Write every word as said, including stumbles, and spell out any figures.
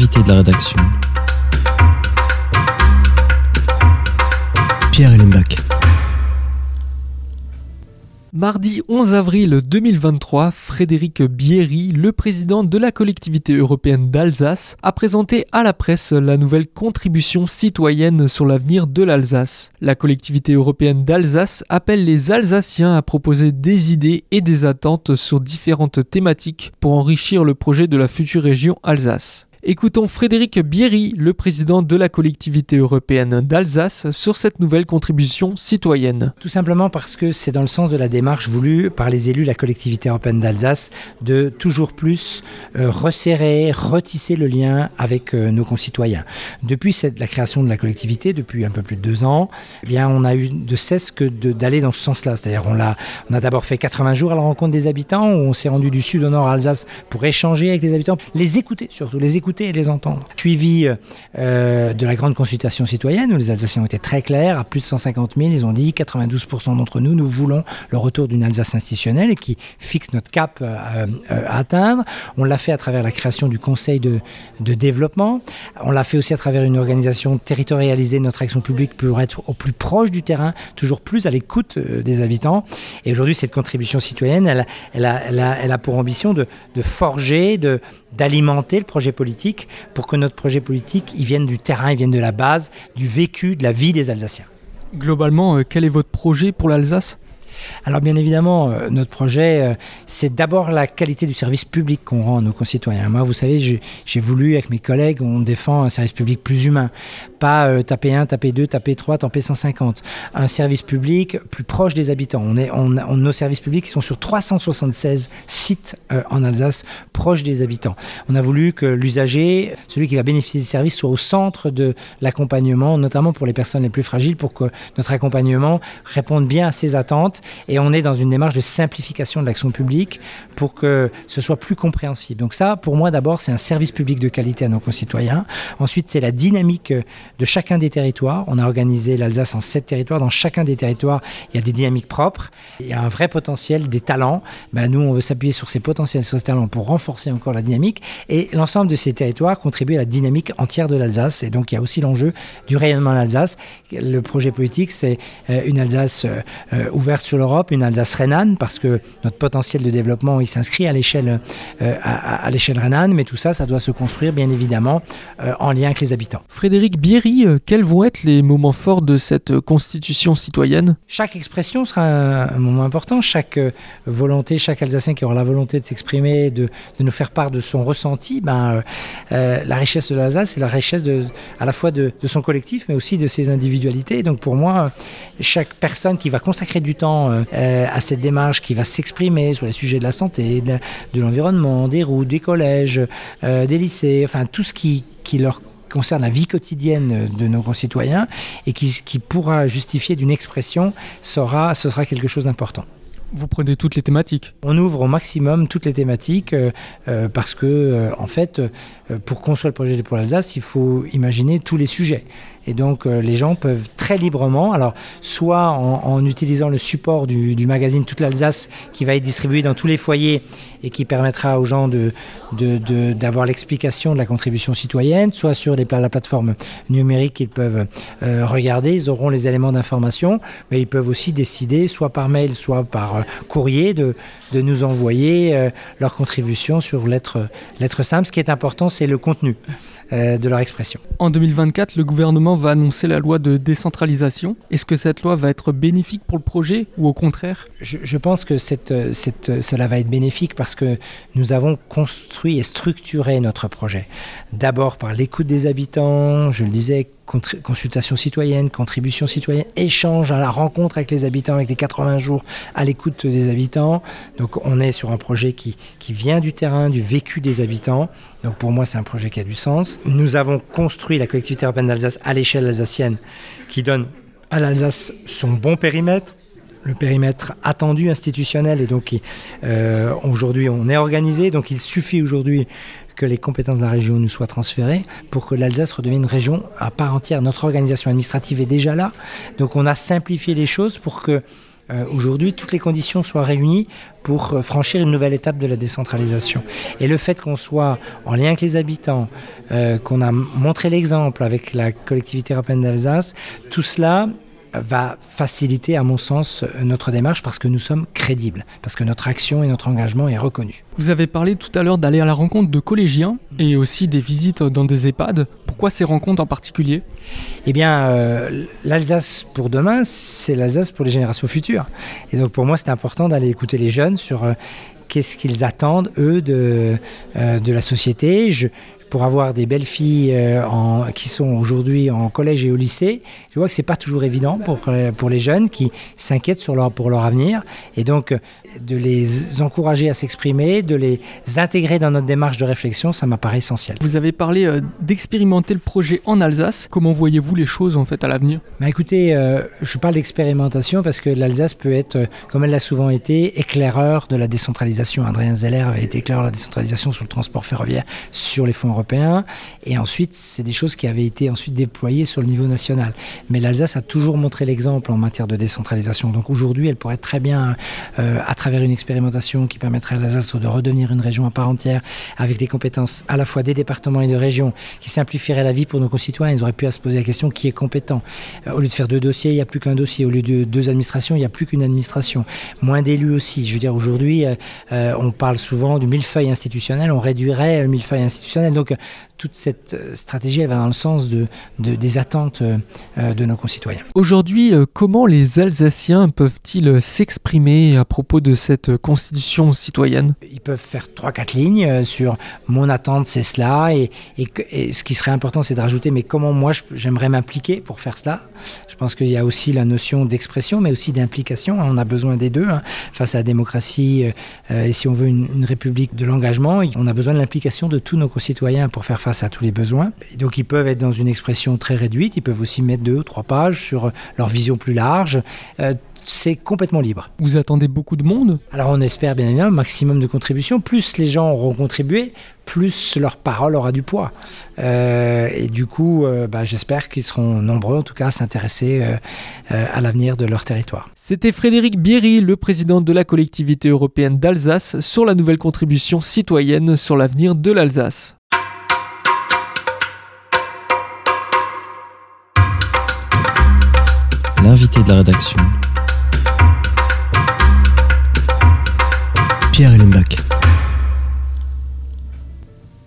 l'invité de la rédaction, Pierre Ellenbach. Mardi onze avril deux mille vingt-trois, Frédéric Bierry, le président de la collectivité européenne d'Alsace, a présenté à la presse la nouvelle contribution citoyenne sur l'avenir de l'Alsace. La collectivité européenne d'Alsace appelle les Alsaciens à proposer des idées et des attentes sur différentes thématiques pour enrichir le projet de la future région Alsace. Écoutons Frédéric Bierry, le président de la collectivité européenne d'Alsace, sur cette nouvelle contribution citoyenne. Tout simplement parce que c'est dans le sens de la démarche voulue par les élus de la collectivité européenne d'Alsace de toujours plus euh, resserrer, retisser le lien avec euh, nos concitoyens. Depuis cette, la création de la collectivité, depuis un peu plus de deux ans, eh bien, on a eu de cesse que de, d'aller dans ce sens-là. C'est-à-dire on, l'a, on a d'abord fait quatre-vingts jours à la rencontre des habitants, où on s'est rendu du sud au nord à Alsace pour échanger avec les habitants, les écouter surtout, les écouter et les entendre. Suivi euh, de la grande consultation citoyenne où les Alsaciens ont été très clairs, à plus de cent cinquante mille, ils ont dit quatre-vingt-douze pour cent d'entre nous, nous voulons le retour d'une Alsace institutionnelle et qui fixe notre cap euh, euh, à atteindre. On l'a fait à travers la création du Conseil de, de développement. On l'a fait aussi à travers une organisation territorialisée de notre action publique pour être au plus proche du terrain, toujours plus à l'écoute euh, des habitants. Et aujourd'hui, cette contribution citoyenne, elle, elle, a, elle, a, elle a pour ambition de, de forger, de, d'alimenter le projet politique pour que notre projet politique il vienne du terrain, il vienne de la base, du vécu, de la vie des Alsaciens. Globalement, euh, quel est votre projet pour l'Alsace ? Alors bien évidemment, euh, notre projet, euh, c'est d'abord la qualité du service public qu'on rend à nos concitoyens. Moi, vous savez, j'ai, j'ai voulu, avec mes collègues, on défend un service public plus humain. Pas euh, taper un, taper deux, taper trois, taper cent cinquante. Un service public plus proche des habitants. On est, on, on, nos services publics qui sont sur trois cent soixante-seize sites euh, en Alsace, proches des habitants. On a voulu que l'usager, celui qui va bénéficier des services, soit au centre de l'accompagnement, notamment pour les personnes les plus fragiles, pour que notre accompagnement réponde bien à ses attentes. Et on est dans une démarche de simplification de l'action publique pour que ce soit plus compréhensible. Donc ça, pour moi, d'abord, c'est un service public de qualité à nos concitoyens. Ensuite, c'est la dynamique de chacun des territoires. On a organisé l'Alsace en sept territoires. Dans chacun des territoires, il y a des dynamiques propres. Il y a un vrai potentiel, des talents. Ben, nous, on veut s'appuyer sur ces potentiels, sur ces talents pour renforcer encore la dynamique. Et l'ensemble de ces territoires contribue à la dynamique entière de l'Alsace. Et donc, il y a aussi l'enjeu du rayonnement de l'Alsace. Le projet politique, c'est une Alsace ouverte sur l'Europe, une Alsace rhénane, parce que notre potentiel de développement, il s'inscrit à l'échelle, euh, à, à l'échelle rhénane, mais tout ça, ça doit se construire, bien évidemment, euh, en lien avec les habitants. Frédéric Bierry, euh, quels vont être les moments forts de cette constitution citoyenne ? Chaque expression sera un, un moment important, chaque euh, volonté, chaque Alsacien qui aura la volonté de s'exprimer, de, de nous faire part de son ressenti, ben, euh, la richesse de l'Alsace, c'est la richesse de, à la fois de, de son collectif, mais aussi de ses individualités. Donc pour moi, chaque personne qui va consacrer du temps Euh, à cette démarche, qui va s'exprimer sur les sujets de la santé, de, de l'environnement, des routes, des collèges, euh, des lycées, enfin tout ce qui, qui leur concerne la vie quotidienne de nos concitoyens et qui, qui pourra justifier d'une expression, sera, ce sera quelque chose d'important. Vous prenez toutes les thématiques ? On ouvre au maximum toutes les thématiques euh, euh, parce que, euh, en fait, euh, pour construire le projet pour l'Alsace, il faut imaginer tous les sujets. Et donc, euh, les gens peuvent très librement, alors soit en, en utilisant le support du, du magazine Toute l'Alsace qui va être distribué dans tous les foyers et qui permettra aux gens de, de, de, d'avoir l'explication de la contribution citoyenne, soit sur les, la plateforme numérique qu'ils peuvent euh, regarder, ils auront les éléments d'information, mais ils peuvent aussi décider, soit par mail, soit par euh, courrier, de, de nous envoyer euh, leur contribution sur lettre, lettre simple. Ce qui est important, c'est le contenu euh, de leur expression. En deux mille vingt-quatre, le gouvernement va annoncer la loi de décentralisation. Est-ce que cette loi va être bénéfique pour le projet ou au contraire ? je, je pense que cette, cette, cela va être bénéfique parce que nous avons construit et structuré notre projet. D'abord par l'écoute des habitants, je le disais, consultation citoyenne, contribution citoyenne, échange à la rencontre avec les habitants, avec les quatre-vingts jours à l'écoute des habitants. Donc on est sur un projet qui, qui vient du terrain, du vécu des habitants. Donc pour moi, c'est un projet qui a du sens. Nous avons construit la collectivité européenne d'Alsace à l'échelle alsacienne qui donne à l'Alsace son bon périmètre, le périmètre attendu institutionnel. Et donc euh, aujourd'hui, on est organisé. Donc il suffit aujourd'hui que les compétences de la région nous soient transférées pour que l'Alsace redevienne une région à part entière. Notre organisation administrative est déjà là, donc on a simplifié les choses pour que euh, aujourd'hui toutes les conditions soient réunies pour euh, franchir une nouvelle étape de la décentralisation. Et le fait qu'on soit en lien avec les habitants, euh, qu'on a montré l'exemple avec la collectivité européenne d'Alsace, tout cela va faciliter, à mon sens, notre démarche parce que nous sommes crédibles, parce que notre action et notre engagement est reconnu. Vous avez parlé tout à l'heure d'aller à la rencontre de collégiens et aussi des visites dans des EHPAD. Pourquoi ces rencontres en particulier ? Eh bien, euh, l'Alsace pour demain, c'est l'Alsace pour les générations futures. Et donc pour moi, c'est important d'aller écouter les jeunes sur euh, qu'est-ce qu'ils attendent, eux, de, euh, de la société. Je, pour avoir des belles filles euh, en, qui sont aujourd'hui en collège et au lycée, je vois que c'est pas toujours évident pour, euh, pour les jeunes qui s'inquiètent sur leur, pour leur avenir. Et donc, euh, de les encourager à s'exprimer, de les intégrer dans notre démarche de réflexion, ça m'apparaît essentiel. Vous avez parlé euh, d'expérimenter le projet en Alsace. Comment voyez-vous les choses en fait à l'avenir ? Bah écoutez, euh, je parle d'expérimentation parce que l'Alsace peut être, euh, comme elle l'a souvent été, éclaireur de la décentralisation. Adrien Zeller avait été éclaireur de la décentralisation sur le transport ferroviaire, sur les fonds européens. Et ensuite, c'est des choses qui avaient été ensuite déployées sur le niveau national. Mais l'Alsace a toujours montré l'exemple en matière de décentralisation. Donc aujourd'hui, elle pourrait très bien, euh, à travers une expérimentation qui permettrait à l'Alsace de redevenir une région à part entière, avec des compétences à la fois des départements et de régions, qui simplifierait la vie pour nos concitoyens. Ils auraient pu à se poser la question qui est compétent. Euh, au lieu de faire deux dossiers, il n'y a plus qu'un dossier. Au lieu de deux administrations, il n'y a plus qu'une administration. Moins d'élus aussi. Je veux dire, aujourd'hui, euh, euh, on parle souvent du millefeuille institutionnel. On réduirait le millefeuille institutionnel. Donc, toute cette stratégie, elle va dans le sens de, de, des attentes euh, de nos concitoyens. Aujourd'hui, euh, comment les Alsaciens peuvent-ils s'exprimer à propos de cette constitution citoyenne ? Ils peuvent faire trois quatre lignes euh, sur mon attente, c'est cela, et, et, et ce qui serait important, c'est de rajouter, mais comment moi je, j'aimerais m'impliquer pour faire cela. Je pense qu'il y a aussi la notion d'expression, mais aussi d'implication. On a besoin des deux hein, face à la démocratie, euh, et si on veut une, une république de l'engagement, on a besoin de l'implication de tous nos concitoyens pour faire face à tous les besoins. Et donc ils peuvent être dans une expression très réduite, ils peuvent aussi mettre deux ou trois pages sur leur vision plus large. Euh, c'est complètement libre. Vous attendez beaucoup de monde ? Alors on espère bien évidemment un maximum de contributions. Plus les gens auront contribué, plus leur parole aura du poids. Euh, et du coup, euh, bah, j'espère qu'ils seront nombreux en tout cas à s'intéresser euh, euh, à l'avenir de leur territoire. C'était Frédéric Bierry, le président de la collectivité européenne d'Alsace, sur la nouvelle contribution citoyenne sur l'avenir de l'Alsace. L'invité de la rédaction, Pierre Ellenbach.